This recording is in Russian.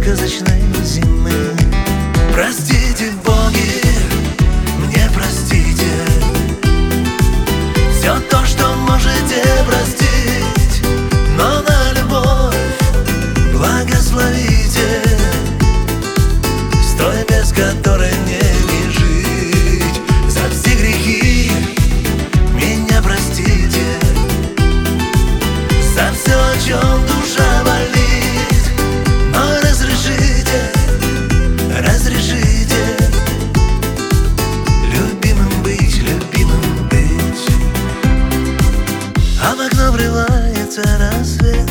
сказочной зимы. Простите, боги, мне простите все то, что можете простить, но на любовь благословите, с той, без которой мне не жить. За все грехи меня простите, за все, о чем душа болит, но разрешите, разрешите любимым быть, любимым быть. А в окно врывается рассвет,